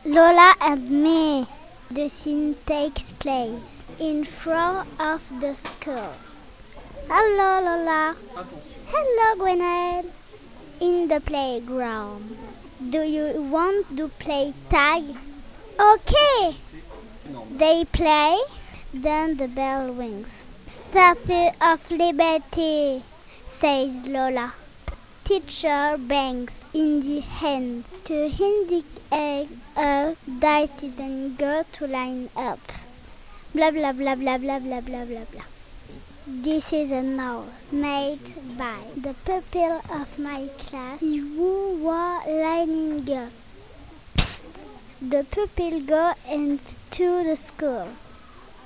Lola and me. The scene takes place in front of the school. Hello, Lola. Hello, Gwenelle. In the playground. Do you want to play tag? Okay. They play. Then the bell rings. Statue of Liberty, says Lola. Teacher bangs in the hand to indicate that it didn't go to line up. Blah blah blah blah blah blah blah blah blah. This is a nose made by the pupil of my class who were lining up. Psst. The pupil go into the school.